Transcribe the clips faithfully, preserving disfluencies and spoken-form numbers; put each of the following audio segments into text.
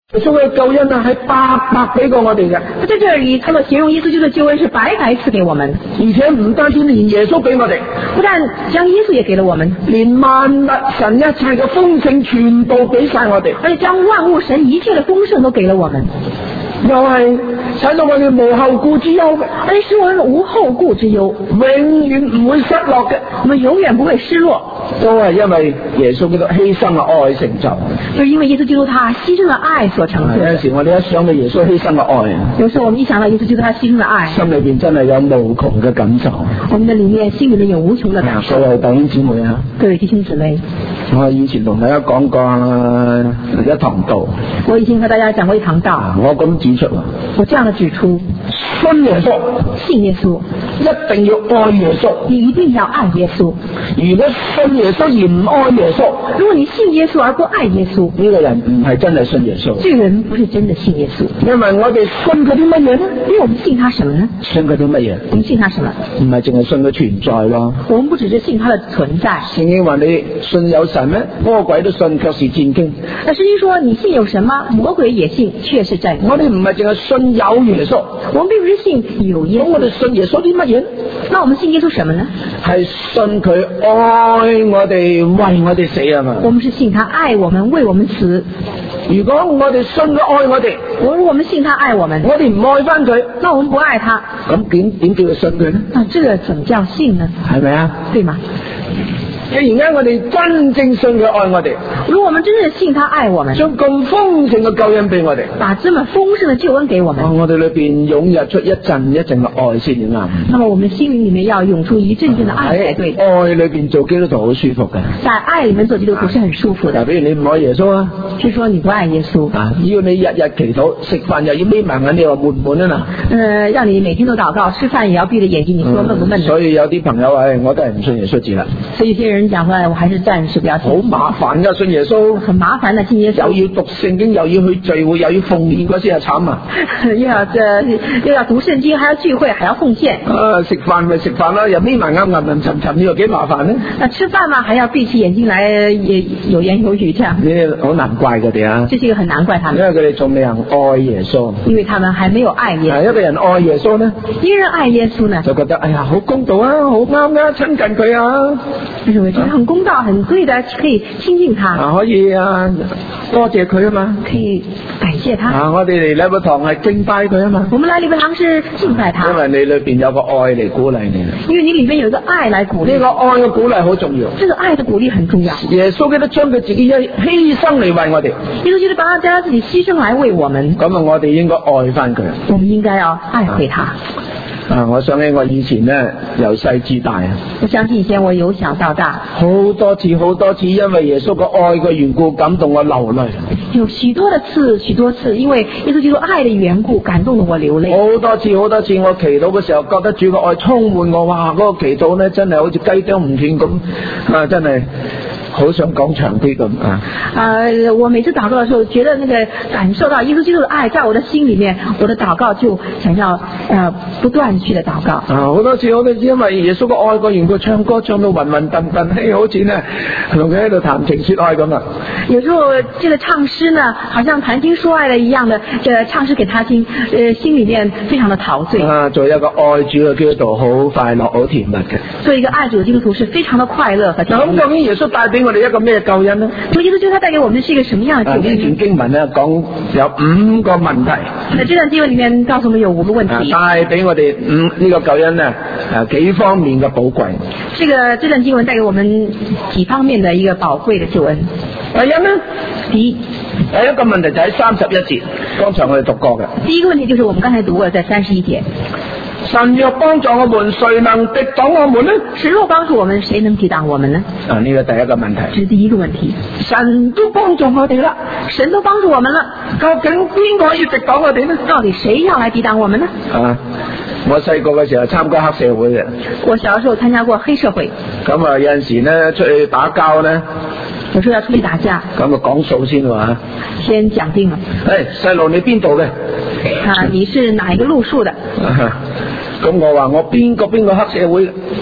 耶穌嘅救恩啊，係白白俾過我哋嘅。 在這裏，他們形容耶穌基督的救恩是白白賜給我們， 而且唔單止連耶穌俾我哋， 不但將耶穌也給了我們， 連萬物神一切嘅豐盛全部俾晒我哋， 而且將萬物神一切的豐盛都給了我們， 又係使到我哋無後顧之憂嘅， 而且使我們無後顧之憂， 永遠唔會失落嘅， 我們永遠不會失落， 都係因為耶穌基督犧牲嘅愛成就。 就是因為耶穌基督他犧牲的愛所成就。 有陣時我哋一想到耶穌犧牲嘅愛， 有時候我們一想到耶穌基督他犧牲的愛， 心裏邊真係有無窮嘅感受。 我們的裏面心裏面有無窮的感受。 所有弟兄姊妹啊， 各位弟兄姊妹， 我以前同大家講過一堂道， 我以前和大家講過一堂道， 我咁指出啊， 我這樣的指出， 信耶穌， 信耶穌， 一定要愛耶穌， 你一定要愛耶穌。 如果信耶穌而唔愛耶穌， 如果你信耶穌而不愛耶穌， 呢個人唔係真係信耶穌。 這個人不是真的信耶穌。 因為我哋信佢啲乜嘢呢？ 因為我們信他什麼呢？ 信佢啲乜嘢？ 我們信他什麼？ 唔係淨係信佢存在咯。 我們不只是信他的存在。 聖經話你信有神咩？魔鬼都信，卻是戰驚。 那聖經說你信有神嗎？魔鬼也信，卻是戰驚。 我哋唔係淨係信有耶穌， 我們並不是信有耶穌。 咁我哋信耶穌啲乜嘢？ 那我們信耶穌什麼呢？ 係信佢愛我哋，為我哋死啊嘛。 我們是信他愛我們，為我們死。 如果我哋信佢愛我哋， 如果我們信他愛我們， 我哋唔愛翻佢， 那我們不愛他， 咁點點叫佢信佢呢？ 那這個怎麼叫信呢？ 係咪啊？ 對嗎？ 既然間我哋真正信佢愛我哋， 如果我們真正信他愛我們， 將咁豐盛嘅救恩俾我哋， 把這麼豐盛的救恩給我們， 哦、我哋裏邊湧入出一陣一陣嘅愛先至啱。 那麼我們心靈裏面要湧出一陣陣的愛才對。 愛裏邊做基督徒好舒服嘅， 在愛裏面做基督徒是很舒服的。 比如你唔愛耶穌啊， 就說你不愛耶穌啊，要你日日祈禱，食飯又要眯埋眼，你話悶唔悶啊嗱？ 呃，讓你每天都禱告，吃飯也要閉着眼睛，你說悶不悶？ 所以有啲朋友話，我都係唔信耶穌字啦。 所以有些人講話，我還是暫時不要信。 好麻煩噶，信耶穌很麻煩的，信耶穌又要讀聖經，又要去聚會，又要奉獻，嗰先係慘啊！ 又要這又要讀聖經，還要聚會，還要奉獻。 啊，食飯咪食飯啦，又眯埋眼吟吟沉沉，呢個幾麻煩呢？ 那吃飯嘛，還要閉起眼睛來，也有言有語這樣。 呢好難怪佢哋啊！ 這是一個很難怪他們， 因為佢哋仲未人愛耶穌， 因為他們還沒有愛耶穌。 一個人愛耶穌呢， 一個人愛耶穌呢， 就覺得哎呀好公道啊，好啱啊，親近佢啊， 認為覺得很公道、很對的，可以親近他， 啊可以啊，多謝佢啊嘛， 可以感謝他。 啊，我哋嚟禮拜堂係敬拜佢啊嘛， 我們來禮拜堂是敬拜他， 因為你裏邊有個愛嚟鼓勵你， 因為你裏面有一個愛來鼓勵。 呢個愛嘅鼓勵好重要， 這個愛的鼓勵很重要。 耶穌基督將佢自己一犧牲嚟為我哋， 耶穌基督把他將他自己犧牲來為我們， 咁啊我哋應該愛翻佢， 我們應該要愛回他。 啊！我想起我以前咧由細至大啊， 我相信以前我由小到大， 好多次好多次，因為耶穌個愛嘅緣故，感動我流淚。 有許多的次，許多次，因為耶穌基督愛的緣故，感動了我流淚。 好多次好多次，我祈禱嘅時候，覺得主嘅愛充滿我，哇！嗰、那個祈禱咧，真係好似雞啄唔斷咁啊！真係。好想講長啲咁啊！ 呃，我每次禱告的時候，覺得那個感受到耶穌基督的愛在我的心裏面，我的禱告就想要呃不斷去的禱告。啊， 好多次好多次，因為耶穌個愛個緣故，唱歌唱到暈暈沌沌，嘿，好似呢同佢喺度談情說愛咁啊！ 有時候這個唱詩呢，好像談情說愛的一樣的，這個唱詩給他聽，呃，心裏面非常的陶醉。啊， 做一個愛主嘅基督徒，好快樂，好甜蜜嘅。 做一個愛主嘅基督徒是非常的快樂和甜蜜。 咁究竟耶穌帶俾我哋一個咩救恩呢？ 主耶穌就他帶給我們是一個什麼樣的救恩？ 呢段經文呢講有五個問題。 那這段經文裏面告訴我們有五個問題。 帶俾我哋五呢個救恩呢，誒幾方面嘅寶貴。 這個這段經文帶給我們幾方面的一個寶貴的救恩。 第一呢， 第一， 第一個問題就喺三十一節，剛才我哋讀過嘅。 第一個問題就是我們剛才讀過在三十一節。 神若幫助我們，誰能敵擋我們呢？ 神若幫助我們，誰能抵擋我們呢？ 啊，呢個第一個問題。 這是第一個問題。 神都幫助我哋啦， 神都幫助我們了， 究竟邊個要敵擋我哋呢？ 到底誰要來抵擋我們呢？ 啊，我細個嘅時候參加黑社會嘅。我小時候參加過黑社會。 咁啊，有陣時呢出去打交呢， 有時候要出去打架。 咁啊講數先喎。 先講定了。 誒，細路你邊度嘅？ 啊，你是哪一個路數的？ 咁我話我邊個邊個黑社會，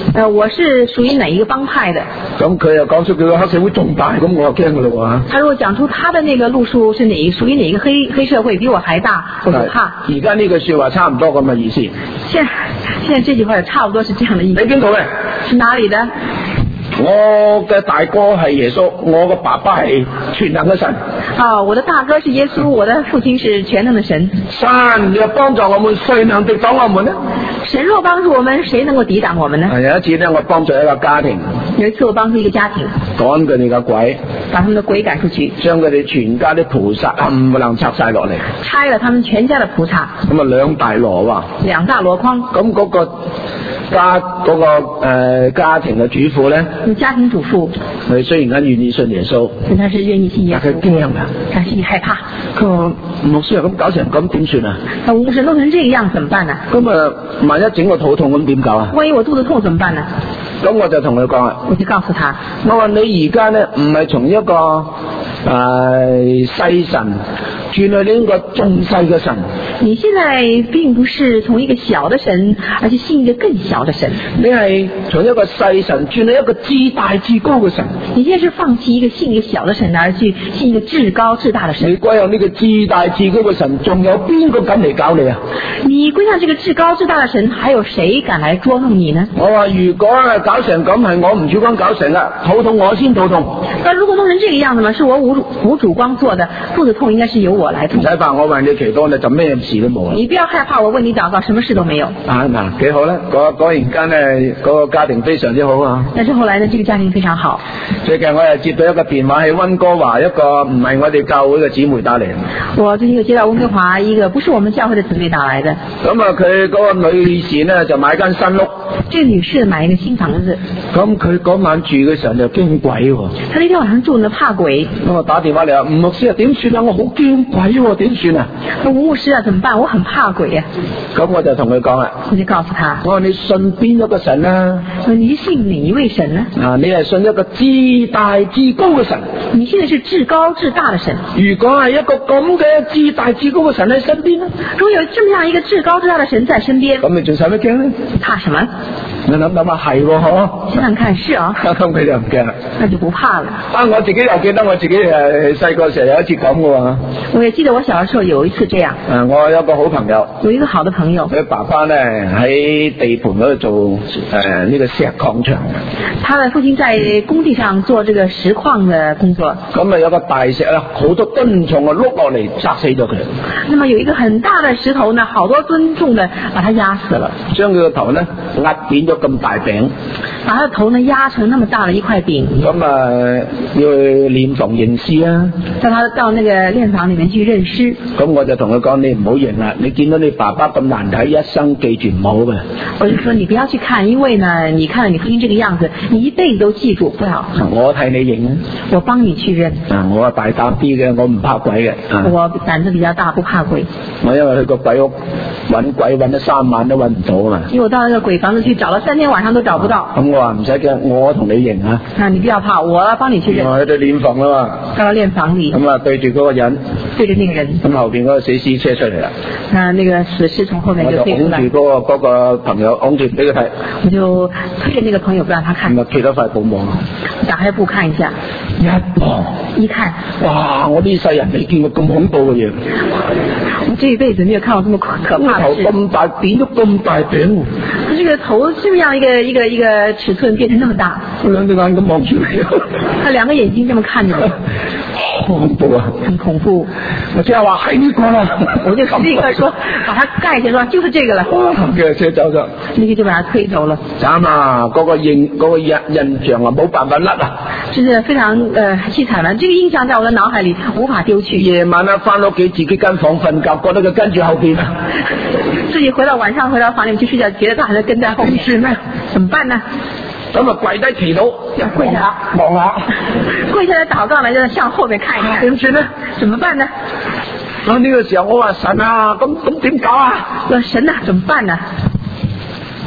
呃，我是屬於哪一個幫派的？ 咁佢又講出佢個黑社會仲大，咁我就驚噶咯喎。 他如果講出他的那個路數是哪一屬於哪一個黑黑社會比我還大，我就怕。 而家呢句說話差唔多咁嘅意思。 現在現在這句話也差不多是這樣的意思。 你邊度嘅？ 是哪裡的？ 我嘅大哥係耶穌，我個爸爸係全能嘅神。 啊，我的大哥是耶穌，我的父親是全能的神。 神若幫助我們，誰能敵擋我們呢？ 神若幫助我們，誰能夠抵擋我們呢？ 有一次呢，我幫助一個家庭。 有一次我幫助一個家庭， 趕佢哋嘅鬼， 把他們的鬼趕出去， 將佢哋全家啲菩薩冚唪唥拆晒落嚟， 拆了他們全家的菩薩。 咁啊兩大籮喎， 兩大籮筐。咁嗰個家嗰、那個誒、呃、家庭嘅主婦咧， 家庭主婦， 佢雖然間願意信耶穌， 他是願意信耶穌， 但佢驚啊， 他心裡害怕。 佢話牧師啊，咁搞成咁點算啊？ 那牧師弄成這樣怎麼辦呢？ 咁啊，萬一整個肚痛咁點搞啊？ 萬一我肚子痛怎麼辦呢？ 咁我就同佢講啊， 我就告訴他， 我話你而家咧唔係從一個誒細、呃、神轉去呢個仲細嘅神。 你現在並不是從一個小的神，而是信一個更小的神。 你係從一個細神轉去一個至大至高嘅神。 你現在是放棄一個信一個小的神，而去信一個至高至大的神。 你歸向呢個至大至高嘅神，仲有邊個敢嚟搞你啊？ 你歸向這個至高至大的神，還有誰敢來捉弄你呢？ 我話如果搞成咁係我吳主光搞成啦，肚痛我先肚痛。 那如果弄成這個樣子嘛，是我吳吳主光做的，肚子痛應該是由我來痛。 唔使怕，我為你祈禱，你就咩事都冇啦。 你不要害怕，我為你禱告，什麼事都沒有。 啊嗱，幾好啦！嗰嗰然間咧，嗰個家庭非常之好啊。 但是後來呢，這個家庭非常好。 最近我又接到一個電話，係溫哥華一個唔係我哋教會嘅姊妹打嚟。 我最近又接到溫哥華一個不是我們教會的姊妹打來的。 咁啊，佢嗰個女士呢就買間新屋。 這個女士買一個新房子。 咁佢嗰晚住嘅時候就驚鬼喎。 她那天晚上住呢怕鬼。咁我打電話嚟話吳牧師啊，點算啊？我好驚鬼喎，點算啊？ 吳牧師啊，怎麼辦？我很怕鬼啊。 咁我就同佢講啦， 我就告訴他， 我話你信邊一個神啊？ 你信哪一位神呢？ 啊，你係信一個至大至高嘅神。 你信的是至高至大的神。 如果係一個咁嘅至大至高嘅神喺身邊呢？ 如果有這麼樣一個至高至大的神在身邊， 咁你仲使乜驚呢？ 怕什麼？ 你諗諗下係喎，嗬？ 想想看是啊。 咁佢就唔驚啦， 那就不怕了。 啊，我自己又記得我自己誒細個時候有一次咁嘅喎。我也記得我小時候有一次這樣。 啊，我有個好朋友， 有一個好的朋友， 佢爸爸咧喺地盤嗰度做誒呢、呃這個石礦場。 他的父親在工地上做這個石礦的工作。 咁啊有個大石啊，好多噸重啊碌落嚟砸死咗佢。 那麼有一個很大的石頭呢，好多噸重的把他壓死了。將佢個頭呢壓扁咗咁大餅，把他的頭呢壓成那麼大的一塊餅。咁啊要去殮房認屍啊，叫他到那個殮房裏面去認屍。咁我就同佢講，你唔好認啦，你見到你爸爸咁難睇，一生記住唔好嘅。我就說你不要去看，因為呢，你看到你父親這個樣子，你一輩子都記住不了。我替你認啊，我幫你去認。啊，我啊大膽啲嘅，我唔怕鬼嘅。我膽子比較大，不怕鬼。我因為去個鬼屋揾鬼揾咗三晚都揾唔到啊嘛。因為我到那個鬼房子去找了三天晚上都找不到。咁我話唔使驚，我同你認啊。啊，你不要怕，我幫你去認。我喺度殮房啦嘛。到了殮房裏。咁啊對住嗰個人。對住那個人。咁後邊嗰個死屍車出嚟啦。啊，那個死屍從後面就飛出來。我就拱住嗰個嗰個朋友，拱住俾佢睇。我就推着那個朋友不讓他看。咁啊揭咗塊布望。打開布看一下。一望。一看。哇！我呢世人未見過咁恐怖嘅嘢。我這一輩子沒有看過這麼可怕的事。頭咁大，扁咗咁大餅。他這個頭這麼樣一個一個一個尺寸變成那麼大。我兩隻眼咁望住你。他兩個眼睛這麼看着我。好恐怖啊！很恐怖。我即係話係呢個啦。我就立刻說，把它蓋起來，就是這個了。嘅車走咗。呢個就把它推走了。慘啊！嗰個印嗰個印印象啊，冇辦法甩啊。真是非常呃淒慘啦！這個印象在我的腦海裏無法丟去。夜晚啊，翻屋企自己間房瞓覺，覺得佢跟住後邊。自己回到晚上回到房裏面去睡覺，覺得他還在跟在後面。是咩？怎麼辦呢？咁啊跪低祈禱，跪下望下，跪下來禱告呢，就向後面看一看。點算呢？怎麼辦呢？啊呢個時候我話神啊，咁咁點搞啊？我神啊，怎麼辦呢？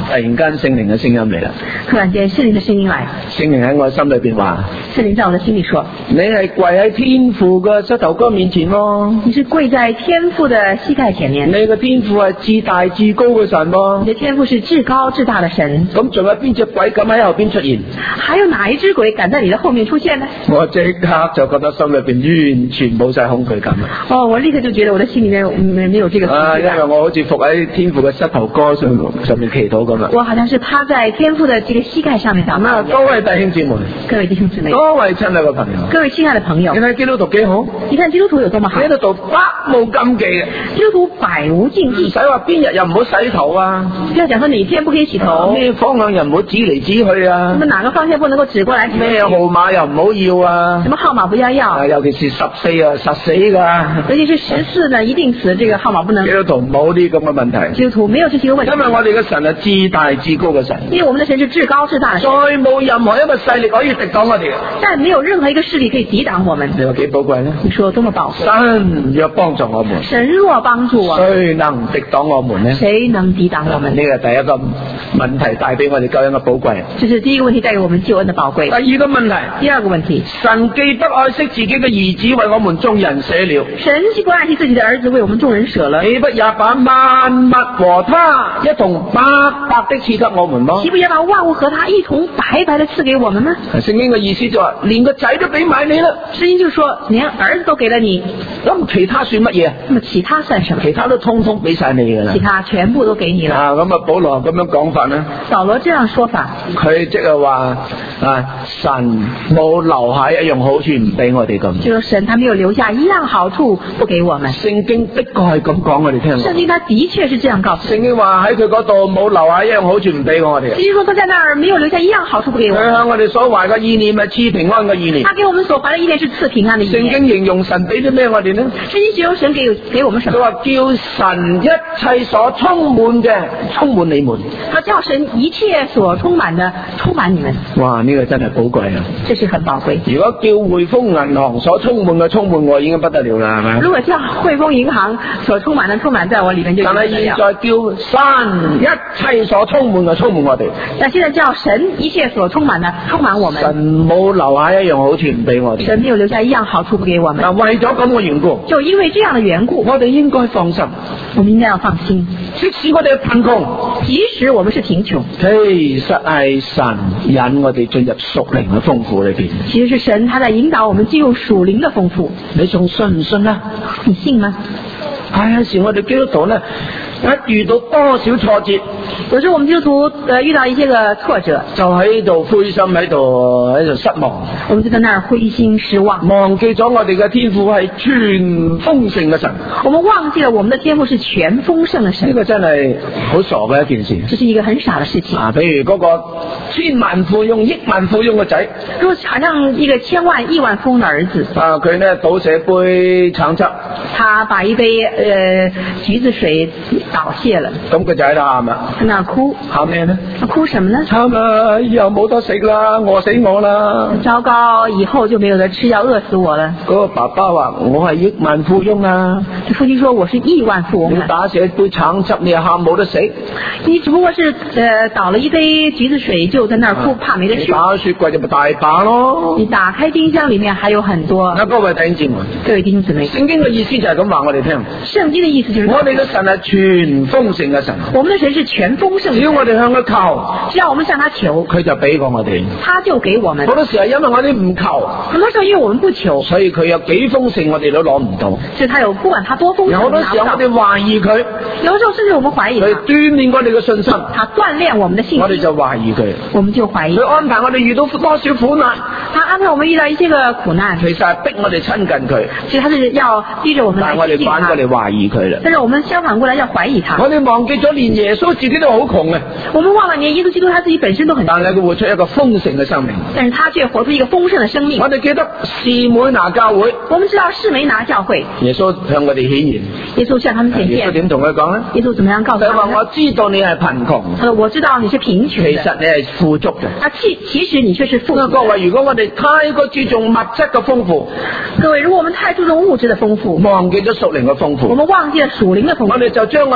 突然間聖靈嘅聲音嚟啦。 突然間聖靈嘅聲音嚟， 聖靈喺我心裏邊話： 聖靈在我的心裏說， 你係跪喺天父嘅膝頭哥面前咯。 你是跪在天父的膝蓋前面。 你嘅天父係至大至高嘅神咯。 你的天父是至高至大的神。 咁仲有邊隻鬼敢喺後邊出現？ 還有哪一隻鬼敢在你的後面出現呢？ 我即刻就覺得心裏邊完全冇晒恐懼感啦。 哦，我立刻就覺得我的心裏面沒沒有這個恐懼感。 啊，因為我好似伏喺天父嘅膝頭哥上上面祈禱咁啊。 我好像是趴在天父的這個膝蓋上面禱告。 各位弟兄姊妹， 各位弟兄姊妹， 各位親愛嘅朋友， 各位親愛的朋友， 你睇基督徒幾好？ 你看基督徒有多麼好？ 基督徒百無禁忌嘅， 基督徒百無禁忌， 唔使話邊日又唔好洗頭啊！ 不要講說哪天不可以洗頭， 咩方向又唔好指嚟指去啊！ 咁哪個方向不能夠指過來指去？ 咩號碼又唔好要啊！ 什麼號碼不要要？ 啊，尤其是十四啊，實死㗎。 尤其是十四呢，一定死，這個號碼不能。 基督徒冇啲咁嘅問題。 基督徒沒有這些個問題。 因為我哋嘅神係至大至高嘅神。 因為我們的神是至高至大的神。 再冇任何一個勢力可以敵擋我哋。 但沒有任何一個勢力可以抵擋我們。 你話幾寶貴呢？ 你說多麼寶貴？ 神若幫助我們， 神若幫助我們， 誰能敵擋我們呢？ 誰能抵擋我們？ 呢個第一個問題帶俾我哋救恩嘅寶貴。 這是第一個問題帶給我們救恩的寶貴。 第二個問題， 第二個問題， 神既不愛惜自己嘅兒子為我們眾人捨了， 神既不愛惜自己的兒子為我們眾人捨了， 豈不也把萬物和他一同白白的賜給我們嗎？ 豈不也把萬物和他一同白白的賜給我們嗎？ 聖經嘅意思就話，連個仔都俾埋你啦。 聖經就說，連兒子都給了你， 咁其他算乜嘢？ 那麼其他算什麼？ 其他都通通俾晒你噶啦。 其他全部都給你了。 啊，咁啊，保羅咁樣講法呢？ 保羅這樣說法， 佢即係話啊，神冇留下一樣好處唔俾我哋咁。 就是神他沒有留下一樣好處不給我們。 聖經的確係咁講我哋聽。 聖經他的確是這樣告訴。 聖經話喺佢嗰度冇留下一樣好處唔俾我哋。 聖經說他在那兒沒有留下一樣好處不給我們。 佢向我哋所懷嘅意念係賜平安嘅意念。 他給我們所懷嘅意念是賜平安嘅意念。 聖經形容神俾啲咩我哋呢？ 聖經形容神給給我們什麼？ 佢話叫神一切所充滿嘅充滿你們。 他叫神一切所充滿的充滿你們。 哇！呢個真係寶貴啊！ 這是很寶貴。 如果叫匯豐銀行所充滿嘅充滿我已經不得了啦，係咪？ 如果叫匯豐銀行所充滿的充滿在我裏面就。 但係現在叫神一切所充滿嘅充滿我哋。 但現在叫神一切所充滿的充滿我們。 神冇留下一樣好處唔俾我哋。 神沒有留下一樣好處不給我們。 嗱，為咗咁嘅緣故， 就因為這樣的緣故， 我哋應該放心。 我們應該要放心。 即使我哋貧窮， 即使我們是貧窮， 其實係神引我哋進入屬靈嘅豐富裏邊。 其實是神他在引導我們進入屬靈的豐富。 你仲信唔信啊？ 你信嗎？ 係有時我哋基督徒咧，一遇到多少挫折， 有時候我們基督徒呃遇到一些個挫折， 就喺度灰心，喺度喺度失望， 我們就在那兒灰心失望， 忘記咗我哋嘅天父係全豐盛嘅神。 我們忘記了我們的天父是全豐盛的神。 呢個真係好傻嘅一件事。 這是一個很傻的事情。 啊，比如嗰個千萬富翁、億萬富翁嘅仔， 如果好像一個千萬億萬富翁的兒子， 啊，佢呢倒瀉杯橙汁， 他把一杯呃橘子水倒瀉了， 咁佢就喺度喊啦， 喺那哭， 喊咩呢？ 哭什麼呢？ 喊啊！以後冇得食啦，餓死我啦！ 糟糕，以後就沒有得吃，要餓死我了。 嗰個爸爸話：我係億萬富翁啊！ 父親說：我是億萬富翁啊！ 你打瀉杯橙汁，你又喊冇得食？ 你只不過是呃倒了一杯橘子水，就在那兒哭，啊、怕沒得吃。 你打雪櫃就咪大把咯。 你打開冰箱裏面還有很多。 嗱，各位弟兄姊妹， 各位弟兄姊妹， 聖經嘅意思就係咁話我哋聽。 聖經嘅意思就是我哋嘅神係全豐盛嘅神。 我們的神是全豐盛的。 只要我哋向佢求， 只要我們向他求， 佢就俾過我哋。 他就給我們。 好多時係因為我哋唔求， 很多時候因為我們不求， 所以佢有幾豐盛我哋都攞唔到。 所以他有不管他多豐盛， 有好多時候我哋懷疑佢， 有時候甚至我們懷疑他， 佢鍛煉我哋嘅信心， 他鍛煉我們的信心， 我哋就懷疑佢， 我們就懷疑。 佢安排我哋遇到多少苦難， 他安排我們遇到一些個苦難， 其實係逼我哋親近佢， 其實他是要逼着我們來親近他。 但係我哋反過嚟懷疑佢啦。 但是我們相反過來要懷疑他。 我哋忘記咗連耶穌自己都好窮嘅， 我們忘了連耶穌基督他自己本身都很窮， 但係佢活出一個豐盛嘅生命。 但是他卻活出一個豐盛的生命。 我哋記得士每拿教會， 我們知道士每拿教會， 耶穌向我哋顯現， 耶穌向他們顯現。 耶穌點同佢講呢？ 耶穌怎麼樣告訴他們？ 佢話我知道你係貧窮， 他說我知道你是貧窮， 其實你係富足嘅。 啊，其其實你卻是富足的。 各位，如果我哋太過注重物質嘅豐富， 各位，如果我們太注重物質的豐富， 忘記咗屬靈嘅豐富， 我們忘記了屬靈的豐富， 我哋就將我哋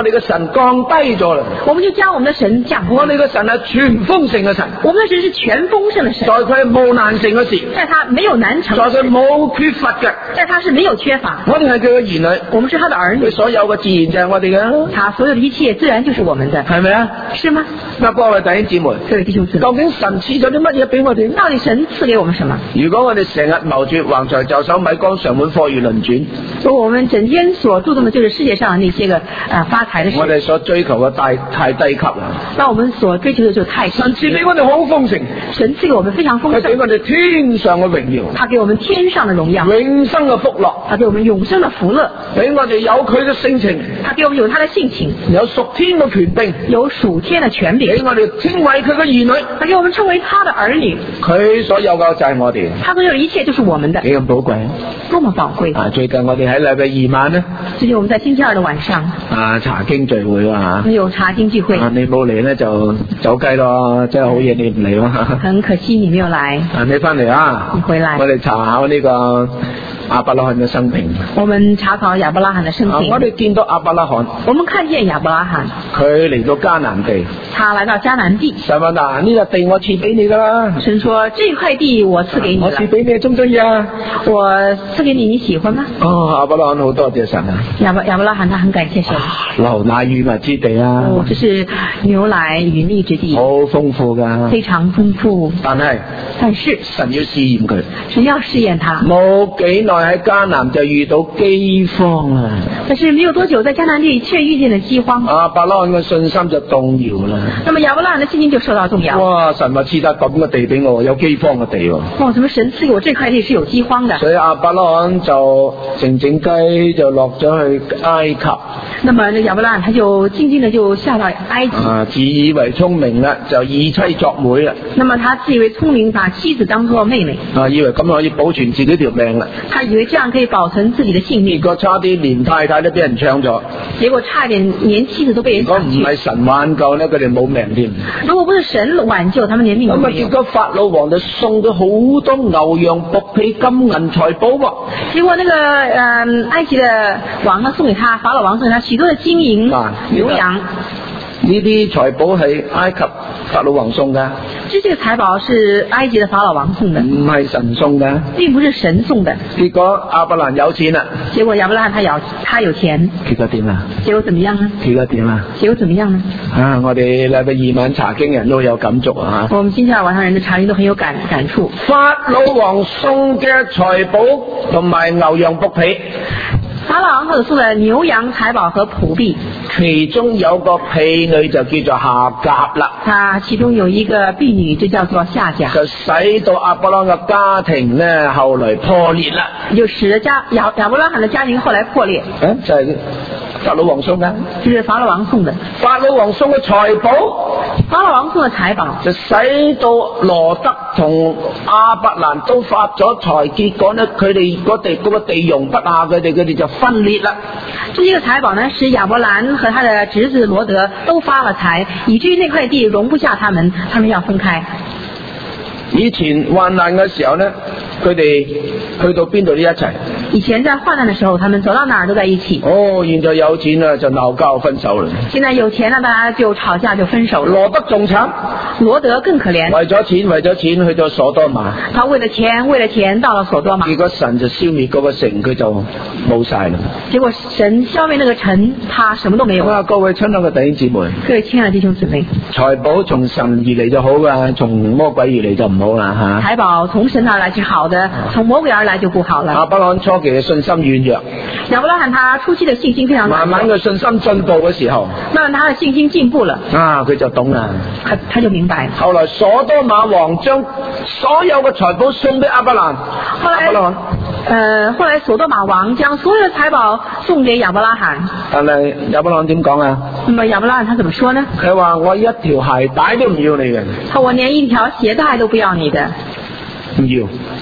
哋嘅神降低咗啦。 我們就將我們的神降低。 我哋嘅神係全豐盛嘅神。 我們的神是全豐盛的神。 在佢冇難成嘅事。 在他沒有難成。 在佢冇缺乏嘅。 在他是沒有缺乏。 我哋係佢嘅兒女。 我們是他的兒女。 佢所有嘅自然就係我哋嘅。 他所有的一切自然就是我們的。 係咪啊？ 是嗎？ 嗱，各位弟兄姊妹， 各位弟兄姊妹， 究竟神賜咗啲乜嘢俾我哋？ 到底神賜給我們什麼？ 如果我哋成日謀住橫財就手、米缸常滿、貨如輪轉， 如果我們整天所注重的就是世界上的那些個呃發財的事， 我哋所追求嘅太太低級啦。 那我們所追求的就太低。 神賜俾我哋好豐盛， 神賜給我們非常豐盛， 佢俾我哋天上嘅榮耀， 他給我們天上的榮耀， 永生嘅福樂， 他給我們永生的福樂， 俾我哋有佢嘅性情， 他給我們有他的性情， 有屬天嘅權柄， 有屬天的權柄， 俾我哋稱為佢嘅兒女， 他給我們稱為他的兒女， 佢所有嘅就係我哋， 他所有的一切就是我們的， 幾咁寶貴， 多麼寶貴啊！最近我哋喺禮拜二晚呢， 最近我們在星期二的晚上啊查經聚會啊， 有查經聚會， 啊你冇嚟呢就走雞咯，真係好嘢你唔嚟咯， 很可惜你沒有來， 啊你翻嚟啊， 你回來， 我哋查考呢個亞伯拉罕嘅生平。 我們查考亞伯拉罕的生平。 啊、我哋見到亞伯拉罕。 我們看見亞伯拉罕。 佢嚟到迦南地。 他來到迦南地。 神話嗱，呢個地我賜俾你噶啦。 神說：這塊地我賜給你。 我賜俾你，中唔中意啊？ 我賜給你，你喜歡嗎？ 哦，亞伯拉罕好多謝神啊。 亞伯亞伯拉罕他很感謝神。 流奶與蜜之地啊。 哦，這是牛奶與蜜之地。 好豐富噶。 非常豐富。 但係。 但是。 神要試驗佢。 神要試驗他。 冇幾耐喺迦南就遇到饑荒啊！ 但是沒有多久，在迦南地卻遇見了饑荒。 亞伯拉罕嘅信心就動搖啦。 那麼亞伯拉罕的信心就受到動搖。 哇！神話賜得咁嘅地俾我，有饑荒嘅地喎。 哇！怎麼神賜給我這塊地是有饑荒的？ 所以亞伯拉罕就靜靜雞就落咗去埃及。 那麼這亞伯拉罕他就靜靜的就下到埃及。 啊！自以為聰明啦，就以妻作媒啦。 那麼他自以為聰明，把妻子當作妹妹。 啊！以為咁可以保存自己條命啦。 他以為這樣可以保存自己的性命。 結果差啲連太太都俾人搶咗。 結果差點連妻子都被人搶。 如果唔係神挽救呢，佢哋冇命添。 如果不是神挽救，他們連命都沒有。 咁啊！結果法老王就送咗好多牛羊僕婢金銀財寶喎。 結果那個呃埃及的王呢送給他，法老王送給他許多的金銀、 啊、 牛羊。 呢啲財寶係埃及法老王送噶。 這些財寶是埃及的法老王送的， 唔係神送的， 並不是神送的。 結果亞伯蘭有錢啦。 結果亞伯蘭他有他有錢。 結果點啊？ 結果怎麼樣呢？ 結果點啊？ 結果怎麼樣呢？ 啊！我哋禮拜二晚查經人都有感觸啊！ 我們星期二晚上人的查經都很有感感觸。 法老王送嘅財寶同埋牛羊僕婢。 法老王所送的牛羊財寶和僕婢， 其中有個婢女就叫做夏甲啦。 他其中有一個婢女就叫做夏甲， 就使到亞伯拉罕嘅家庭呢後來破裂啦。 就使得家亞亞伯拉罕的家庭後來破裂。 誒、啊，就係、是、法老王送嘅。 就是法老王送的。 法老王送嘅財寶， 法老王送嘅財寶就使到羅德同亞伯蘭都發咗財，結果呢佢哋嗰地嗰個地容不下，佢哋佢哋就分裂啦。 這些個財寶呢，使亞伯蘭和他的侄子羅德都發了財，以至於那塊地容不下他們，他們要分開。 以前患難嘅時候呢，佢哋去到邊度都一齊。 以前在患難的時候，他們走到哪兒都在一起。 哦，現在有錢啦，就鬧交分手啦。 現在有錢啦，大家就吵架就分手了。 羅德仲慘， 羅德更可憐。 為咗錢，為咗錢去到所多瑪。 他為了錢，為了錢到了所多瑪。 結果神就消滅嗰個城，佢就冇晒啦。 結果神消滅那個城，他什麼都沒有。 啊，各位親愛嘅弟兄姊妹， 各位親愛的弟兄姊妹， 財寶從神而嚟就好噶，從魔鬼而嚟就唔好啦吓。 財寶從神而來是好的，從魔鬼而來就不好了。 亞伯拉罕初期嘅信心軟弱， 亞伯拉罕他初期的信心非常軟弱。 慢慢嘅信心進步嘅時候， 慢慢他的信心進步了， 啊，佢就懂啦， 他他就明白。 後來所多瑪王將所有嘅財寶送俾亞伯蘭， 後來，呃，後來所多瑪王將所有的財寶送給亞伯拉罕。 但係亞伯蘭點講啊？ 那麼亞伯拉罕他怎麼說呢？ 佢話我一條鞋帶都唔要你嘅。 他我連一條鞋帶都不要你的。 唔要。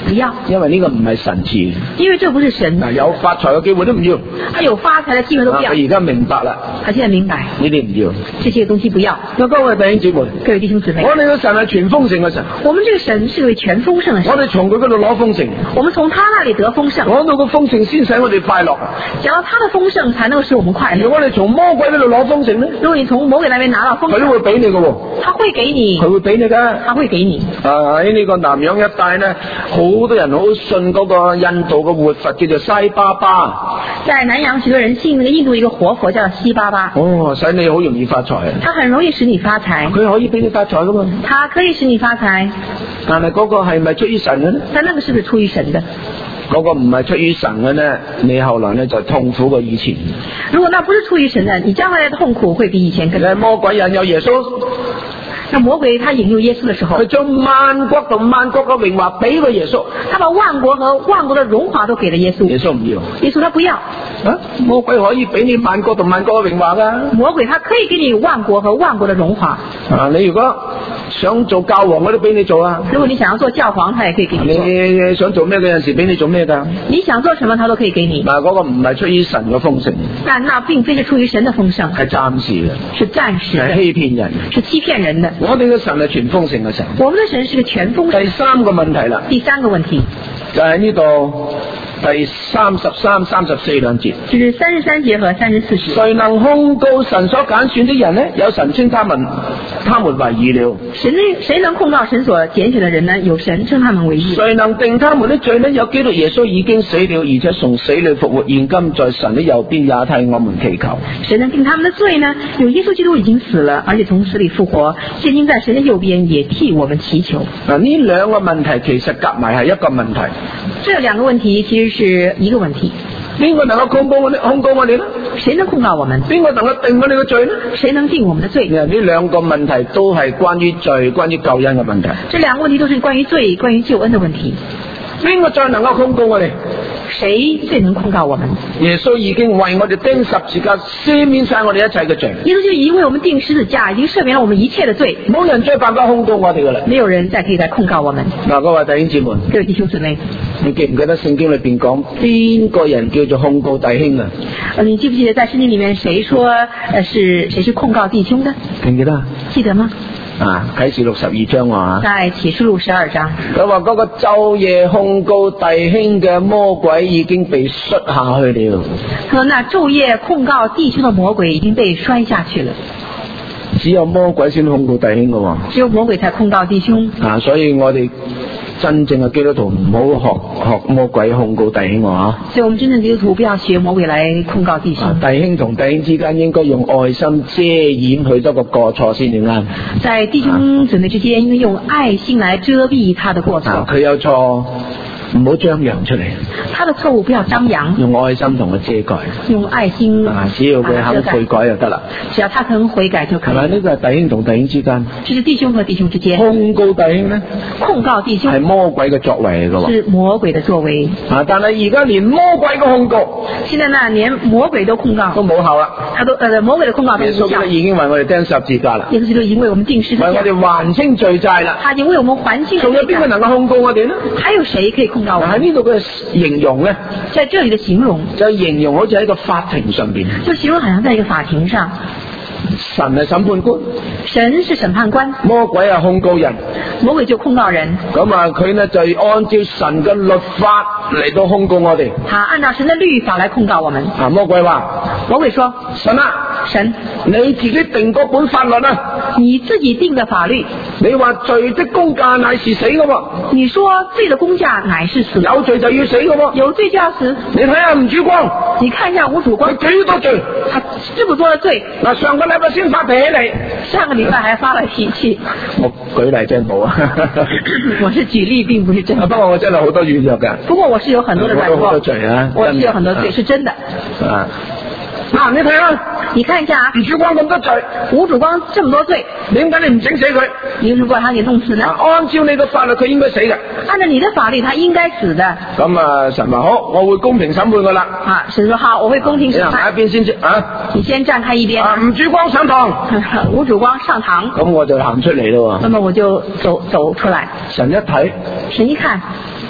不要， 因為呢個唔係神賜， 因為這不是神。 嗱，有發財嘅機會都唔要， 他有發財的機會都不要。 佢而家明白啦， 他現在明白呢啲唔要， 這些東西不要。 各位弟兄姊妹， 各位弟兄姊妹， 我哋嘅神係全豐盛嘅神， 我們這個神是位全豐盛的神， 我哋從佢嗰度攞豐盛， 我們從他那裡得豐盛， 攞到個豐盛先使我哋快樂， 講到他的豐盛才能夠使我們快樂。 如果我哋從魔鬼嗰度攞豐盛咧， 如果你從魔鬼那邊拿到豐盛， 佢都會俾你嘅喎， 他會給你， 佢會俾你噶， 他會給你。 啊，喺呢個南洋一帶咧，好多人好信嗰個印度嘅活佛叫做西巴巴。 在南洋許多人信那個印度一個活佛叫西巴巴。 哦，使你好容易發財啊！ 他很容易使你發財， 佢可以俾你發財噶嘛？ 他可以使你發財， 但係嗰個係咪出於神嘅咧？ 但那個是不是出於神的？ 嗰個唔係出於神嘅咧，你後來咧就痛苦過以前。 如果那不是出於神的，你將來的痛苦會比以前更多。 魔鬼引誘耶穌， 那魔鬼他引誘耶穌的時候， 佢將萬國同萬國嘅榮華俾個耶穌， 他把萬國和萬國的榮華都給了耶穌。 耶穌唔要， 耶穌他不要。 啊，魔鬼可以俾你萬國同萬國嘅榮華噶。 魔鬼他可以給你萬國和萬國的榮華。 啊，你如果想做教皇，我都俾你做啊。 如果你想要做教皇，他也可以給你做。 你想做咩嘅陣時，俾你做咩噶。 你想做什麼，他都可以給你。 嗱，嗰個唔係出於神嘅豐盛， 但那並非是出於神的豐盛， 係暫時嘅， 是暫時的， 係欺騙人， 是欺騙人的。 我哋嘅神係全豐盛嘅神。 我們的神是個全豐盛。 第三個問題啦， 第三個問題就係呢度第三十三、三十四兩節， 就是三十三節和三十四節。 誰能控告神所揀選的人呢？有神稱他們，他們為義了。 神誰能控告神所揀選的人呢？有神稱他們為義。 誰能定他們的罪呢？有基督耶穌已經死了，而且從死裏復活，現今在神的右邊，也替我們祈求。 誰能定他們的罪呢？有耶穌基督已經死了，而且從死裏復活，現今在神的右邊，也替我們祈求。 嗱，呢兩個問題其實夾埋係一個問題。 這兩個問題其實是一個問題。 邊個能夠控告我哋？控告我哋呢？ 誰能控告我們？ 邊個能夠定我哋嘅罪呢？ 誰能定我們的罪？ 呢兩個問題都係關於罪、關於救恩嘅問題。 這兩個問題都是關於罪、關於救恩的問題。 邊個最能夠控告我哋？ 誰最能控告我們？ 耶穌已經為我哋釘十字架，赦免晒我哋一切嘅罪。 耶穌就已經為我們釘十字架，已經赦免了我們一切的罪。 冇人再辦法控告我哋噶啦。 沒有人再可以再控告我們。 嗱，各位弟兄姊妹， 各位弟兄姊妹， 你記唔記得聖經裏邊講邊個人叫做控告弟兄啊？ 你記不記得在聖經裏面誰說，呃，是誰是控告弟兄的？ 記唔記得？ 記得嗎？ 啊，啟示錄十二章啊， 在啟示錄十二章， 佢話嗰個晝夜控告弟兄嘅魔鬼已經被摔下去了。 佢話那晝夜控告弟兄的魔鬼已經被摔下去了。 只有魔鬼先控告弟兄嘅喎， 只有魔鬼才控告弟兄。 啊，所以我哋真正嘅基督徒唔好學學魔鬼控告弟兄啊！ 所以我們真正基督徒不要學魔鬼來控告弟兄。 啊、弟兄同弟兄之間應該用愛心遮掩許多個過錯先至啱。 在弟兄姊妹之間應該用愛心來遮蔽他的過錯。 佢、啊、有錯，唔好張揚出嚟。 他的錯誤不要張揚， 用愛心同佢遮蓋。 用愛心啊，只要佢肯悔改就得啦。 只要他肯悔改就可以。係咪？ 呢個係弟兄同弟兄之間。 就是弟兄和弟兄之間。 控告弟兄呢？ 控告弟兄係魔鬼嘅作為嚟噶喎。 是魔鬼嘅作為。 啊！但係而家連魔鬼嘅控告， 現在呢連魔鬼都控告都冇效啦。他都誒，魔鬼嘅控告都冇效。 耶穌已經為我哋釘十字架啦。 耶穌基督已經為我們釘十字架， 為我哋還清罪債啦。 他已經為我們還清。 仲有邊個能夠控告我哋呢？ 還有誰可以控告我們？ 喺呢度嘅形容咧， 在這裡的形容就形容好似喺個法庭上邊， 就形容好像在一個法庭上， 神係審判官， 神是審判官， 魔鬼係控告人， 魔鬼就控告人。 咁啊，佢呢就按照神嘅律法嚟到控告我哋。 他按照神的律法來控告我們。 啊，魔鬼話， 魔鬼說， 神啊， 神， 你自己定嗰本法律啊， 你自己定的法律， 你話罪的工價乃是死嘅喎， 你說罪的工價乃是死， 有罪就要死嘅喎， 有罪就要死。 你睇下吳主光， 你看一下吳主光， 佢幾多罪？ 他這麼多的罪。 嗱，上個禮拜先發脾氣嚟， 上個禮拜還發了脾氣。 我舉例真冇啊， 我是舉例，並不是真的。 不過我真係好多軟弱㗎。 不過我是有很多的軟弱。 我都好多罪啊， 我是有很多罪，是真的。 啊。嗱，你睇下， 你看一下啊， 吳主光咁多罪， 吳主光這麼多罪， 點解你唔整死佢？ 你如果把他給弄死呢？ 按照你個法律，佢應該死嘅。 按照你的法律，他應該死的。 咁啊，神話好，我會公平審判佢啦。 啊，神說好，我會公平審判。 你行一邊先啫，啊， 你先站開一邊。 啊，吳主光上堂， 吳主光上堂。 咁我就行出嚟咯。 那麼我就走走出來。 神一睇， 神一看，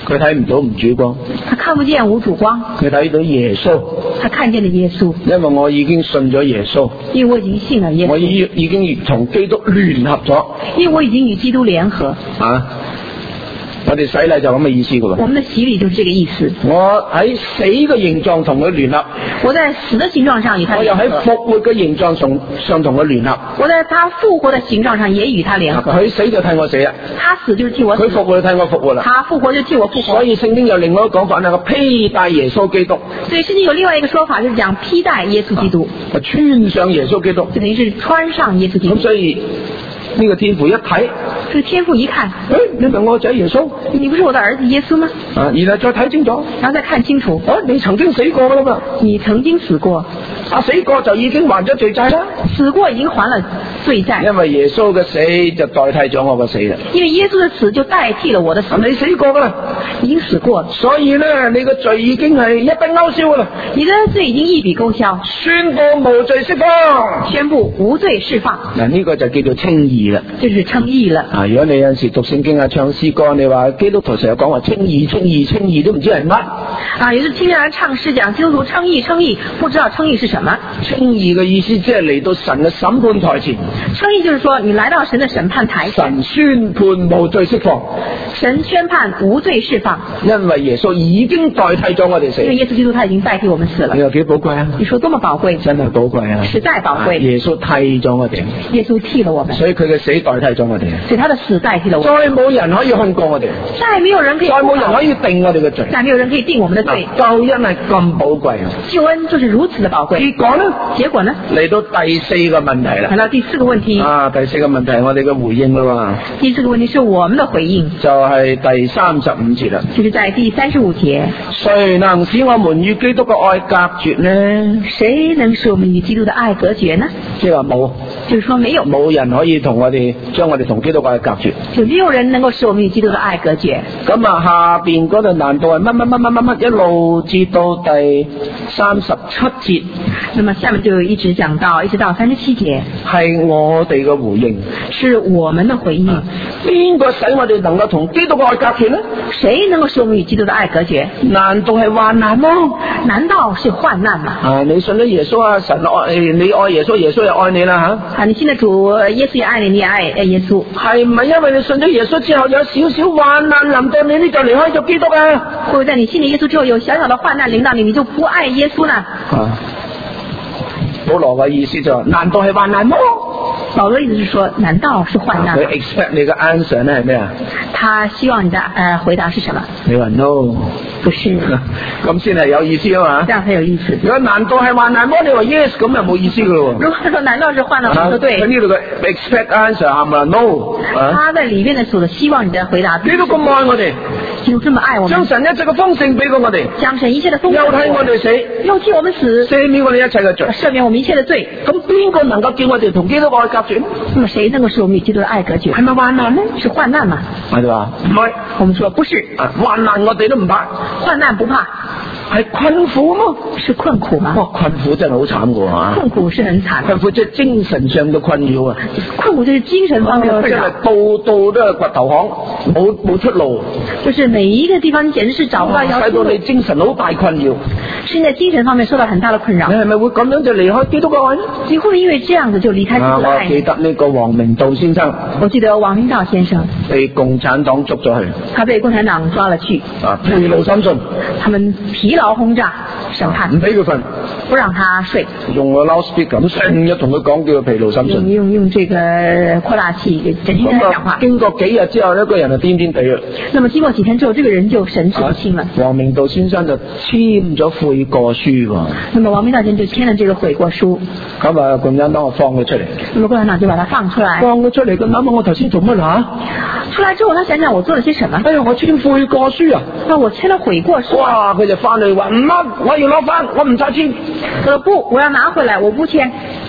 佢睇唔到唔主光， 他看不見無主光， 佢睇到耶穌， 他看見了耶穌。 因為我已經信咗耶穌， 因為我已經信了耶穌， 我已已經同基督聯合咗， 因為我已經與基督聯合。 啊！我哋洗禮就咁嘅意思噶喎。 我們的洗禮就是這個意思。 我喺死嘅形狀同佢聯合， 我在死的形狀上與他聯合。 我又喺復活嘅形狀上上同佢聯合。 我在他復活的形狀上也與他聯合。 佢死就替我死啊！ 他死就是替我死。 佢復活就替我復活啦。 他復活就替我復活。 所以聖經有另外一個講法咧，個披戴耶穌基督。 所以聖經有另外一個說法，就是講披戴耶穌基督。 啊，穿上耶穌基督。 就等於是穿上耶穌基督。 咁所以呢個天父一睇， 這個天父一看， 誒，你係我仔耶穌， 你不是我的兒子耶穌嗎？ 啊，然後再睇清楚， 然後再看清楚， 哦，你曾經死過噶啦嘛， 你曾經死過， 啊，死過就已經還咗罪債啦， 死過已經還了罪債， 因為耶穌嘅死就代替咗我嘅死啦， 因為耶穌的死就代替了我的死， 你死過噶啦， 已經死過， 所以咧你嘅罪已經係一筆勾銷噶啦， 你的罪已經一筆勾銷， 宣布無罪釋放， 宣布無罪釋放， 嗱呢個就叫做稱義啦， 就是稱義了。 啊，如果你有陣時讀聖經啊、唱詩歌，你話基督徒成日講話稱義、稱義、稱義，都唔知係乜。 啊，有時聽人唱詩講基督徒稱義、稱義，不知道稱義是什麼。 稱義嘅意思即係嚟到神嘅審判台前。 稱義就是說你來到神的審判台前。 神宣判無罪釋放。 神宣判無罪釋放。 因為耶穌已經代替咗我哋死。 因為耶穌基督他已經代替我們死了。 你話幾寶貴啊？ 你說多麼寶貴？ 真係寶貴啊！ 實在寶貴。 耶穌替咗我哋。 耶穌替了我們。 所以佢嘅死代替咗我哋。 所以他的死代替了我們。 再冇人可以控告我哋。 再沒有人可以。 再冇人可以定我哋嘅罪。 再沒有人可以定我們的罪。 救恩係咁寶貴啊！ 救恩就是如此的寶貴。 結果呢？ 結果呢？ 嚟到第四個問題啦。 來到第四個問題。 啊，第四個問題係我哋嘅回應啦嘛。 第四個問題是我們的回應。 就係第三十五節啦。 就是在第三十五節。 誰能使我們與基督嘅愛隔絕呢？ 誰能使我們與基督的愛隔絕呢？ 即係話冇。 就是說沒有。 冇人可以同我哋將我哋同基督嘅愛隔絕。 就沒有人能夠使我們與基督的愛隔絕。 咁啊，下邊嗰度難度係乜乜乜乜乜乜一路至到第三十七節。 那麼下面就一直講到，一直到三十七節。係我哋嘅回應。 是我們的回應。 邊個使我哋能夠同基督嘅愛隔絕呢？ 誰能夠使我們與基督的愛隔絕？ 難道係患難嗎？ 難道是患難嗎？ 啊，你信咗耶穌啊，神愛你愛耶穌，耶穌又愛你啦吓。 啊，你信得主，耶穌也愛你，你也愛耶穌。 係唔係因為你信咗耶穌之後有少少患難臨到你，你就離開咗基督啊？ 會唔會在你信了耶穌之後有小小的患難臨到你，你就不愛耶穌呢？ 啊，保羅嘅意思就係、是，難道係患難嗎？ 保羅意思是說，難道是患難？ 佢 expect 你嘅 answer 咧係咩啊？ 他希望你的呃回答是什麼？ 你話 no， 不是， 咁先係有意思啊嘛？ 這樣才有意思。 如果難道係患難麼？你話 yes，咁就冇意思噶咯。 如果說難道是患難，我說對。 喺呢度嘅 expect answer 係咪 no？ 他在裏面的說的希望你的回答。 你都咁愛我哋， 就這麼愛我們， 將神一切嘅豐盛俾過我哋， 將神一切的豐盛， 又替我哋死， 又替我們死， 赦免我哋一切嘅罪， 赦免我們一切的罪。 咁邊個能夠叫我哋同基督愛隔絕？ 那麼誰能夠使我們與基督的愛隔絕？ 係咪患難呢？ 是患難嘛？ 我哋話唔係， 我們說不是， 患難我哋都唔怕， 患難不怕。 係困苦嗎？ 是困苦嗎？ 哇，困苦真係好慘噶吓！ 困苦是很慘， 困苦即係精神上嘅困擾啊！ 困苦就是精神方面嘅困擾， 度度都係掘頭巷，冇冇出路。 就是每一個地方，你簡直是找不到要出路， 使到你精神好大困擾。 是你在精神方面受到很大的困擾。 你係咪會咁樣就離開基督嘅愛呢？ 你會唔會因為這樣子就離開基督嘅愛？ 我記得呢個王明道先生， 我記得王明道先生被共產黨捉咗去， 他被共產黨抓了去， 啊，疲勞審訊， 他們疲勞轟炸審判， 唔俾佢瞓， 不讓他睡， 用個 loudspeaker 咁成日同佢講叫佢疲勞審訊， 用用用這個擴大器整天跟他講話。 經過幾日之後呢，個人就癲癲地啦。 那麼經過幾天之後，這個人就神志不清了。 王明道先生就簽咗悔過書喎。 那麼王明道先生就簽了這個悔過書。 咁啊，共產黨我放佢出嚟。 那麼共產黨就把他放出來。 放佢出嚟，咁諗下我頭先做乜啊？ 出來之後，他想想我做了些什麼？ 哎呀，我簽悔過書啊！ 那我簽了悔過書。 哇！佢就翻嚟話唔啱，我要攞翻，我唔再簽。 呃不，我要拿回來，我不簽。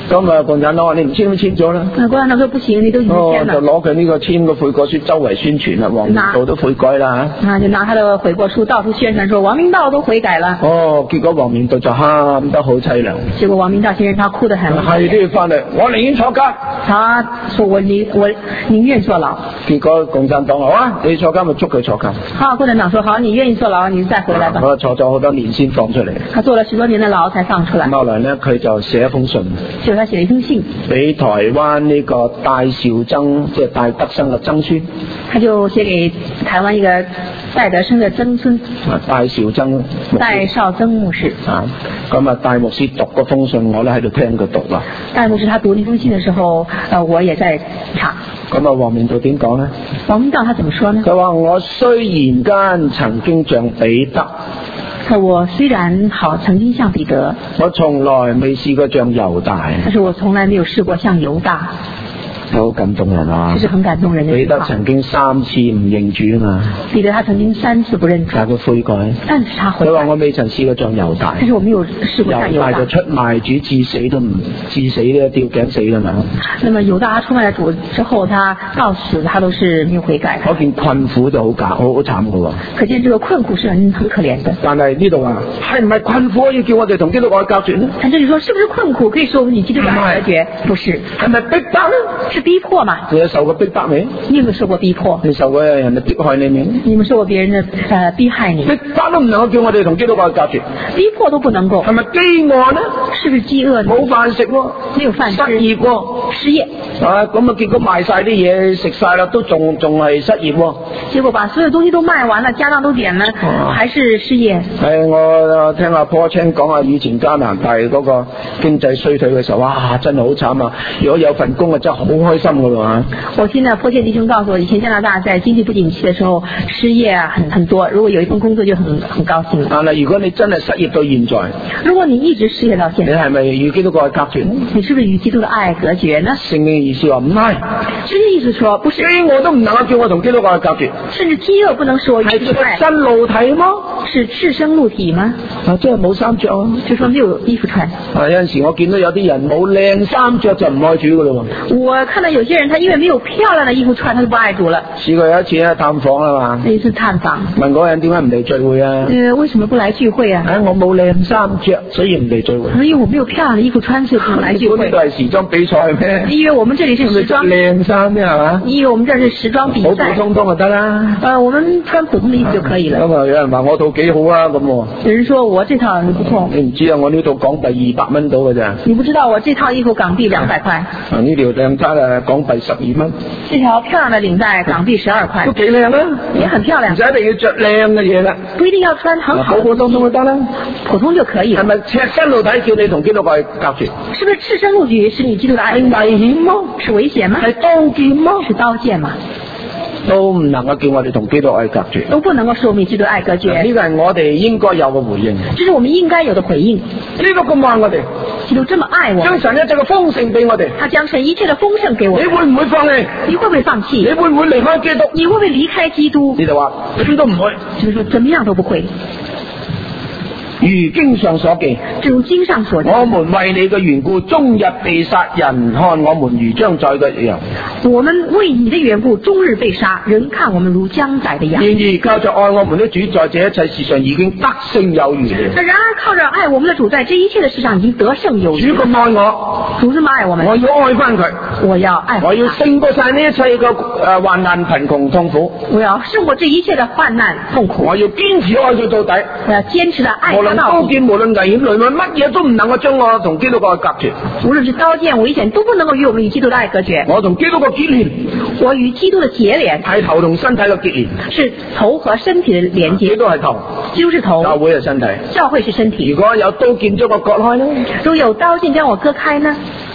咁啊，共產黨話你唔簽都簽咗啦。 共產黨說不行，你都已經簽了。 哦，就攞佢呢個簽個悔過書周圍宣傳啦，王明道都悔改啦嚇。 啊，就拿他的悔過書到處宣傳，說王明道都悔改了。 哦，結果王明道就喊得好凄涼。 結果王明道先生他哭得很。 係都要翻嚟，我寧願坐監。 他說我寧我寧願坐牢。 結果共產黨話：好啊，你坐監咪捉佢坐監。 好，共產黨說好，你願意坐牢，你再回來吧。 我坐咗好多年先放出嚟。 他坐了十多年的牢才放出來。 後來呢，佢就寫一封信。 就他寫了一封信。俾台灣呢個戴兆曾，即係戴德生嘅曾孫。 他就寫給台灣一個戴德生嘅曾孫。 啊，戴兆曾。 戴少曾牧師。啊， 咁啊，戴牧師讀嗰封信，我咧喺度聽佢讀啦。 戴牧師他讀呢封信嘅時候，呃，我也在場。 咁啊，王明道點講呢？ 王明道他怎麼說呢？ 佢話：我雖然間曾經像彼得。 我雖然好曾經像彼得， 我從來未試過像猶大。 但是我從來沒有試過像猶大。 好感動人啊！ 這是很感動人的。 彼得曾經三次唔認主啊嘛。 彼得他曾經三次不認主。 但佢悔改。 但是他悔改。 佢話我未曾試過像猶大。 但是我沒有試過像猶大。 猶大就出賣主至死都唔至死咧，吊頸死㗎嘛。 那麼猶大出賣了主之後，他到死他都是沒有悔改。 嗰件困苦就好假，好好慘㗎喎。 可見這個困苦是很很可憐的。 但係呢度啊，係唔係困苦要叫我哋同基督愛隔絕呢？ 他這裡說，是不是困苦可以說我們與基督愛隔絕？不是。 係咪逼迫呢？ 是逼迫嘛？ 你有受過逼迫未？ 你有沒有受過逼迫？ 你受過人哋迫害你未？ 你有沒有受過別人的呃逼害你？ 逼迫都唔能夠叫我哋同基督愛隔絕。 逼迫都不能夠。 係咪飢餓呢？ 是不是飢餓呢？ 冇飯食喎， 沒有飯吃。 失業喎， 失業。 啊，咁啊結果賣晒啲嘢食晒啦，都仲仲係失業喎。 結果把所有東西都賣完了，家當都點了，啊、還是失業。 係我聽阿坡青講下以前加拿大嗰個經濟衰退嘅時候，哇，真係好慘啊！如果有份工啊，真係好開心噶啦。 我聽到坡青弟兄告訴我，以前加拿大在經濟不景氣嘅時候，失業啊很很多，如果有一份工作就很很高興。 但係如果你真係失業到現在， 如果你一直失業到現在， 你係咪與基督嘅愛隔絕？ 你是不是與基督的愛隔絕呢？ 聖經意思話唔係， 聖經意思說不是， 飢餓都唔能夠叫我同基督嘅愛隔絕， 甚至飢餓不能說與基督的愛。 係赤身露體嗎？ 是赤身露體嗎？ 啊，即係冇衫着啊， 就說沒有衣服穿。 啊，有陣時我見到有啲人冇靚衫着就唔愛主噶咯。 我看到有些人，他因為沒有漂亮的衣服穿，他就不愛主了。 試過有一次咧探訪啊嘛， 那一次探訪， 問嗰個人點解唔嚟聚會啊？ 呃，為什麼不來聚會啊？ 啊，我冇靚衫着，所以唔嚟聚會。 因為我沒有漂亮的衣服穿，所以不來聚會。 呢度係時裝比賽咩？ 因為我們這裡是時裝。 靚衫咩係嘛？ 因為我們這是時裝比賽。 普普通通就得啦。 呃，我們穿普通的衣服就可以了。 咁啊，有人話我套幾好啊咁。 有人說我這套不錯。 你唔知啊？我呢套港幣二百蚊到嘅咋？ 你不知道我這套衣服港幣兩百塊。啊， 呢條靚衫啊，港幣十二蚊。 這條漂亮的領帶港幣十二塊。 都幾靚啊！ 也很漂亮。 唔使一定要着靚嘅嘢啦。 不一定要穿很好。普普通通就得啦。普通就可以。係咪赤身露體叫你同基督愛隔絕？ 是不是赤身露體使你基督的愛？ 係危險嗎？ 是危險嗎？ 係刀劍嗎？ 是刀劍嗎？ 都唔能夠叫我哋同基督愛隔絕， 都不能夠使我們基督愛隔絕。 呢個係我哋應該有嘅回應。 這是我們應該有的回應。 基督咁愛我哋， 基督這麼愛我， 將神一切嘅豐盛俾我哋， 他將神一切的豐盛給我。 你會唔會放棄？ 你會唔會放棄？ 你會唔會離開基督？ 你會唔會離開基督？ 你就話點都唔會， 就是說怎麼樣都不會。 如經上所記， 如經上所記， 我們為你嘅緣故，終日被殺，人看我們如將宰嘅羊。 我們為你的緣故，終日被殺，人看我們如將宰的羊。 然而靠着愛我們的主，在這一切事上已經得勝有餘了。 然而靠着愛我們的主，在這一切的事上已經得勝有餘。 主咁愛我， 主這麼愛我們， 我要愛翻佢， 我要愛， 我要勝過晒呢一切嘅誒患難、貧窮、痛苦。 我要勝過這一切的患難、痛苦。 我要堅持愛佢到底， 我要堅持的愛他到底。無論刀劍， 無論危險雷霆，乜嘢都唔能夠將我同基督嘅愛隔絕。 無論是刀劍危險，都不能夠與我們與基督的愛隔絕。 我同基督嘅結連， 我與基督的結連係頭同身體嘅結連， 是頭和身體的連接。 基督係頭， 基督是頭， 教會係身體， 教會是身體。 如果有刀劍將我割開呢？ 如果有刀劍將我割開呢？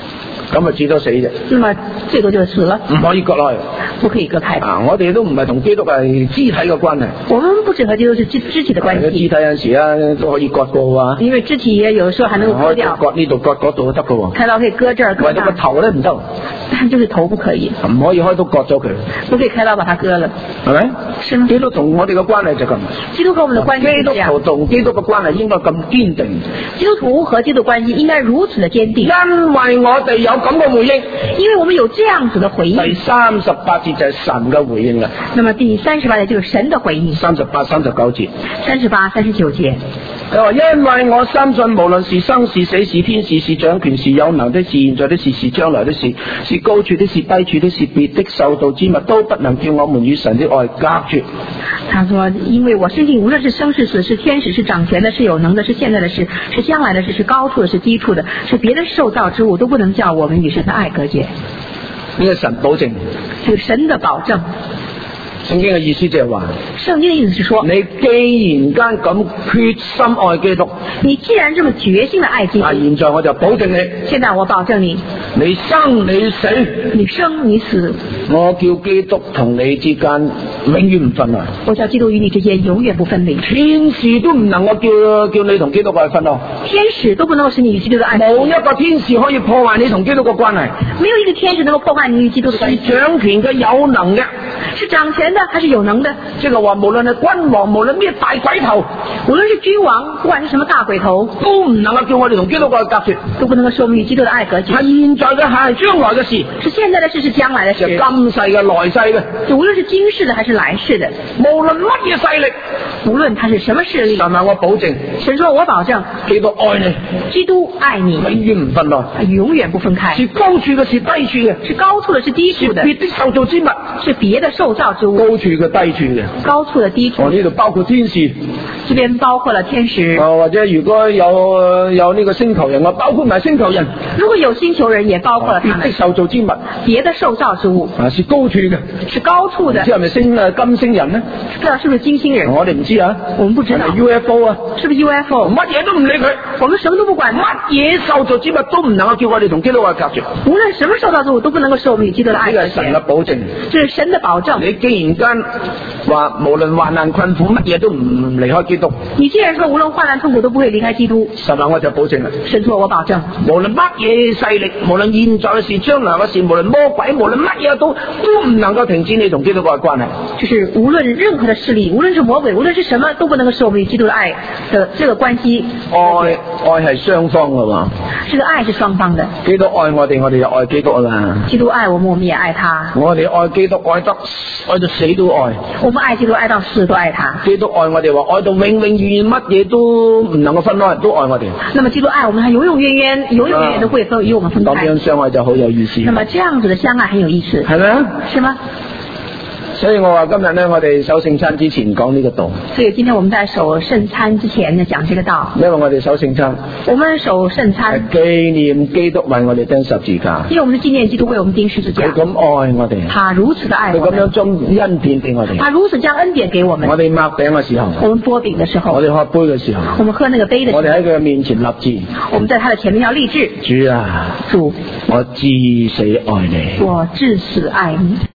咁啊至多死啫。 那麼最多就死了， 唔可以割開， 不可以割開。 啊，我哋都唔係同基督係肢體嘅關係。 我們不只和基督是肢肢體的關係。 肢體有陣時啊都可以割過啊。 因為肢體有的時候還能夠割掉。 割呢度割嗰度都得嘅喎。 開刀可以割這兒割那。 為咗個頭咧唔得。 但就是頭不可以。 唔可以開刀割咗佢。 不可以開刀把它割了。 係咪？ 是嗎？ 基督同我哋嘅關係就咁。 基督和我們的關係是這樣。 基督徒同基督嘅關係應該咁堅定。 基督徒和基督關係應該如此的堅定。 因為我哋有咁嘅回應。 因為我們有這樣子的回應。 第三十八節就係神嘅回應啦。 那麼第三十八節就是神的回應。 三十八、三十九節。 三十八、三十九節。 佢話：因為我深信，無論是生是死，是天使，是掌權，是有能的，是現在的事，是將來的事，是高處的，是低處的，是別的受造之物，都不能叫我們與神的愛隔絕。 他說：因為我深信，無論是生是死，是天使，是掌權的，是有能的，是現在的事，是將來的事，是高處的，是低處的，是別的受造之物，都不能叫我們與神的愛隔絕。 呢個神保證， 是神的保證。 聖經嘅意思就係話， 聖經的意思是說， 你既然間咁決心愛基督， 你既然這麼決心的愛基督， 啊，現在我就保證你， 現在我保證你， 你生你死， 你生你死， 我叫基督同你之間永遠唔分開， 我叫基督與你之間永遠不分離， 天使都唔能夠叫叫你同基督愛分開， 天使都不能夠使你與基督的愛分開， 冇一個天使可以破壞你同基督嘅關係， 沒有一個天使能夠破壞你與基督的關係， 是掌權嘅有能嘅， 是掌權的還是有能的？ 即係話無論係君王，無論咩大鬼頭， 無論是君王，不管是什麼大鬼頭， 都唔能夠叫我哋同基督嘅愛隔絕， 都不能夠說明與基督的愛隔絕。 係現在嘅，係將來嘅事， 是現在的事，是將來的事， 係今世嘅來世嘅， 就無論是今世的還是來世的， 無論乜嘢勢力， 無論它是什麼勢力， 神話我保證， 神說我保證， 基督愛你， 基督愛你， 永遠唔分開， 永遠不分開， 是高處嘅，是低處嘅， 是高處的，是低處的， 是別的受造之物， 是別的受造之物， 高處嘅低處嘅， 高處的低處， 我呢度包括天使， 這邊包括了天使， 啊、或者如果有有呢個星球人，我包括埋星球人， 如果有星球人，也包括了他們， 別的受造之物， 別的受造之物， 啊，是高處嘅， 是高處的， 唔知係咪星啊金星人呢？ 不知道是不是金星人？ 我哋唔知啊， 我們不知道。 係咪 U F O 啊？ 是不是 U F O？ 乜嘢都唔理佢， 我們什麼都不管， 乜嘢受造之物都唔能夠叫我哋同基督愛隔絕。 無論什麼受造之物都不能夠受我們與基督的愛隔絕。 呢個係神嘅保證， 這是神的保證。 你既然間話無論患難困苦，乜嘢都唔離開基督。 你既然說無論患難痛苦都不會離開基督， 神話我就保證啦。 神說我保證， 無論乜嘢勢力，無論現在嘅事、將來嘅事，無論魔鬼，無論乜嘢都都唔能夠停止你同基督嘅關係。 就是無論任何的勢力，無論是魔鬼，無論是什麼，都不能夠使我們與基督的愛的這個關係。 愛愛係雙方嘅嘛？ 這個愛是雙方的。 基督愛我哋，我哋就愛基督啦。 基督愛我們，我們也愛他。 我哋愛基督，愛得愛到死都愛。 我們愛基督，愛到死都愛他。 基督愛我哋話愛到永永遠遠，乜嘢都唔能夠分開，都愛我哋。 那麼基督愛我們，他永永遠遠、永永遠遠都會分與我們分開。 咁樣相愛就好有意思。 那麼這樣子的相愛很有意思， 係咪啊？ 是嗎？ 所以我話今日咧，我哋守聖餐之前講呢個道。 所以今天我們在守聖餐之前呢，講這個道。 因為我哋守聖餐， 我們守聖餐係紀念基督為我哋釘十字架。 因為我們是紀念基督為我們釘十字架。 佢咁愛我哋， 他如此的愛我們， 佢咁樣將恩典俾我哋。 他如此將恩典給我們。 我哋擘餅嘅時候， 我們擘餅的時候， 我哋喝杯嘅時候， 我們喝那個杯的時候， 我哋喺佢面前立志， 我們在他的前面要立志。 主啊， 主， 我至死愛你， 我至死愛你。